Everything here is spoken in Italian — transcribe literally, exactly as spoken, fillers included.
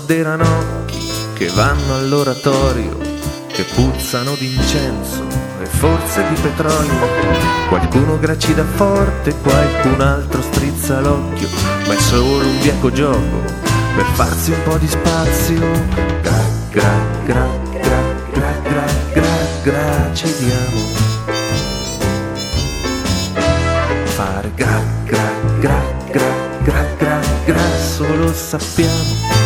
dei ranocchi che vanno all'oratorio, che puzzano d'incenso e forse di petrolio. Qualcuno gracida forte, qualcun altro strizza l'occhio, ma è solo un bieco gioco per farsi un po' di spazio. Gra, gra, gra, gra, gra, gra, gra, gra, ci diamo. Fare gra, gra, gra, gra, gra, gra, gra, solo sappiamo